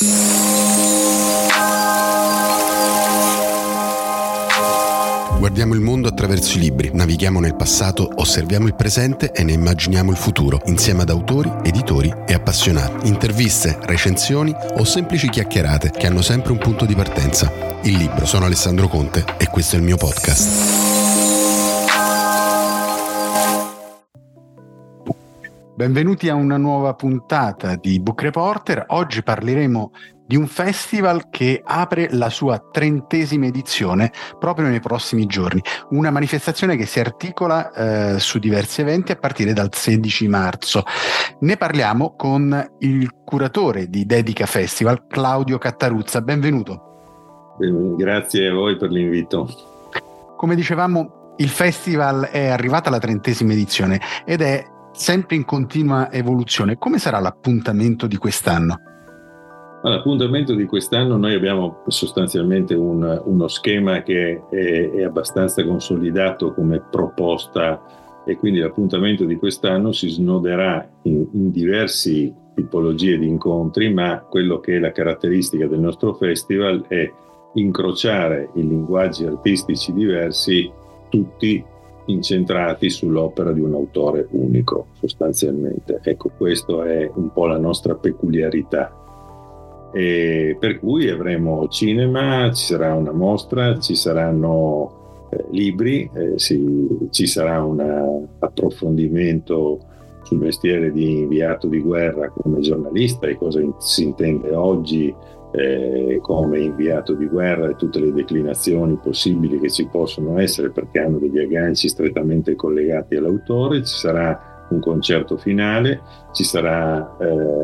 Guardiamo il mondo attraverso i libri, navighiamo nel passato, osserviamo il presente e ne immaginiamo il futuro, insieme ad autori, editori e appassionati. Interviste, recensioni o semplici chiacchierate che hanno sempre un punto di partenza. Il libro. Sono Alessandro Conte e questo è il mio podcast. Benvenuti a una nuova puntata di Book Reporter. Oggi parleremo di un festival che apre la sua 30ª edizione proprio nei prossimi giorni. Una manifestazione che si articola su diversi eventi a partire dal 16 marzo. Ne parliamo con il curatore di Dedica Festival, Claudio Cattaruzza. Benvenuto. Grazie a voi per l'invito. Come dicevamo, il festival è arrivata alla 30ª edizione ed è sempre in continua evoluzione. Come sarà l'appuntamento di quest'anno? L'appuntamento di quest'anno, noi abbiamo sostanzialmente uno schema che è abbastanza consolidato come proposta, e quindi l'appuntamento di quest'anno si snoderà in diverse tipologie di incontri, ma quello che è la caratteristica del nostro festival è incrociare i linguaggi artistici diversi, tutti incentrati sull'opera di un autore unico, sostanzialmente. Ecco, questo è un po' la nostra peculiarità. E per cui avremo cinema, ci sarà una mostra, ci saranno libri, ci sarà un approfondimento sul mestiere di inviato di guerra come giornalista e cosa si intende oggi come inviato di guerra e tutte le declinazioni possibili che ci possono essere, perché hanno degli agganci strettamente collegati all'autore. Ci sarà un concerto finale, ci saranno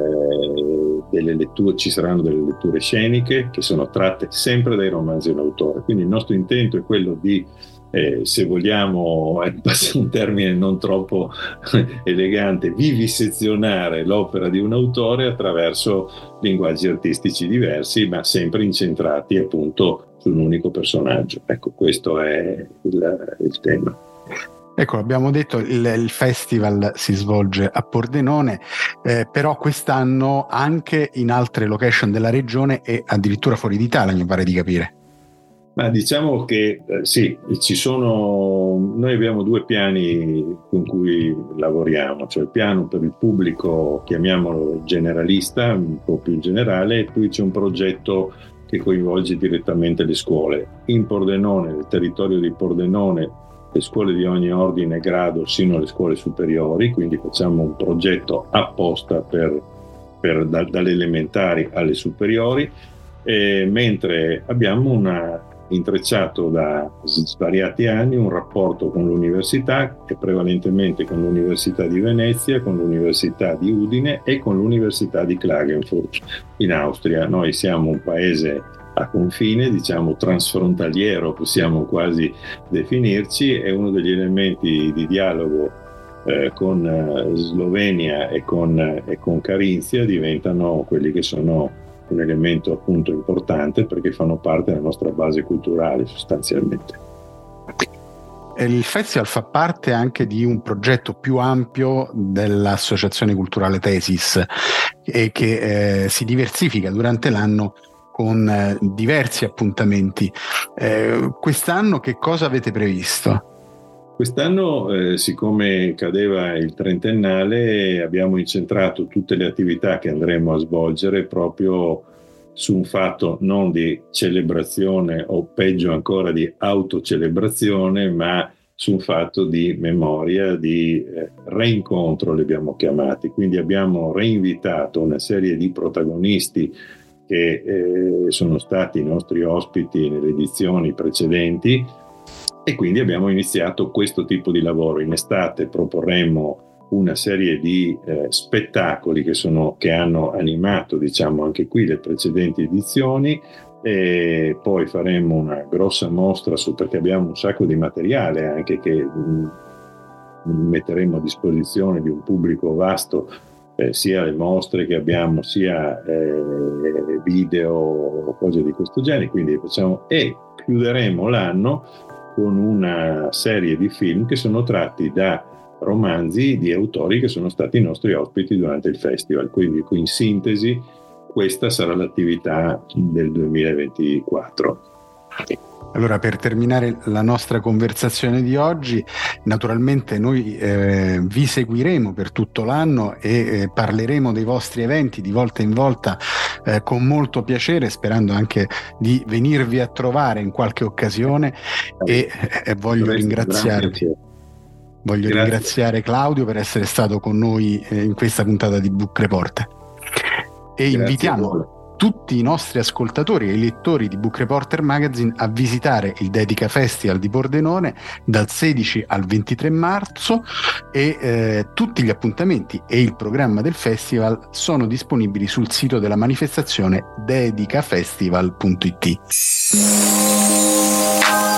delle letture sceniche che sono tratte sempre dai romanzi d'autore. Quindi il nostro intento è quello di se vogliamo, un termine non troppo elegante, vivisezionare l'opera di un autore attraverso linguaggi artistici diversi, ma sempre incentrati appunto su un unico personaggio. Ecco, questo è il tema. Ecco, abbiamo detto il festival si svolge a Pordenone, però quest'anno anche in altre location della regione e addirittura fuori d'Italia, mi pare di capire. Ma diciamo che sì, noi abbiamo due piani con cui lavoriamo, cioè il piano per il pubblico, chiamiamolo generalista, un po' più generale, e poi c'è un progetto che coinvolge direttamente le scuole. In Pordenone, nel territorio di Pordenone, le scuole di ogni ordine e grado sino alle scuole superiori, quindi facciamo un progetto apposta dalle elementari alle superiori, mentre abbiamo intrecciato da svariati anni un rapporto con l'università, e prevalentemente con l'Università di Venezia, con l'Università di Udine e con l'Università di Klagenfurt in Austria. Noi siamo un paese a confine, diciamo transfrontaliero, possiamo quasi definirci, e uno degli elementi di dialogo con Slovenia e con Carinzia diventano quelli che sono un elemento appunto importante, perché fanno parte della nostra base culturale sostanzialmente. Il festival fa parte anche di un progetto più ampio dell'Associazione Culturale Tesis e che si diversifica durante l'anno con diversi appuntamenti. Quest'anno che cosa avete previsto? Quest'anno, siccome cadeva il trentennale, abbiamo incentrato tutte le attività che andremo a svolgere proprio su un fatto non di celebrazione, o peggio ancora di autocelebrazione, ma su un fatto di memoria, di reincontro, li abbiamo chiamati. Quindi abbiamo reinvitato una serie di protagonisti che sono stati i nostri ospiti nelle edizioni precedenti, e quindi abbiamo iniziato questo tipo di lavoro. In estate proporremo una serie di spettacoli che hanno animato, diciamo, anche qui le precedenti edizioni, e poi faremo una grossa mostra perché abbiamo un sacco di materiale anche che metteremo a disposizione di un pubblico vasto, sia le mostre che abbiamo, sia video, cose di questo genere. Quindi e chiuderemo l'anno con una serie di film che sono tratti da romanzi di autori che sono stati i nostri ospiti durante il festival. Quindi in sintesi questa sarà l'attività del 2024. Allora, per terminare la nostra conversazione di oggi, naturalmente noi vi seguiremo per tutto l'anno e parleremo dei vostri eventi di volta in volta con molto piacere, sperando anche di venirvi a trovare in qualche occasione e voglio ringraziarvi. Voglio ringraziare Claudio per essere stato con noi in questa puntata di Book Reporter e invitiamo tutti i nostri ascoltatori e i lettori di Book Reporter Magazine a visitare il Dedica Festival di Pordenone dal 16 al 23 marzo e tutti gli appuntamenti e il programma del festival sono disponibili sul sito della manifestazione dedicafestival.it.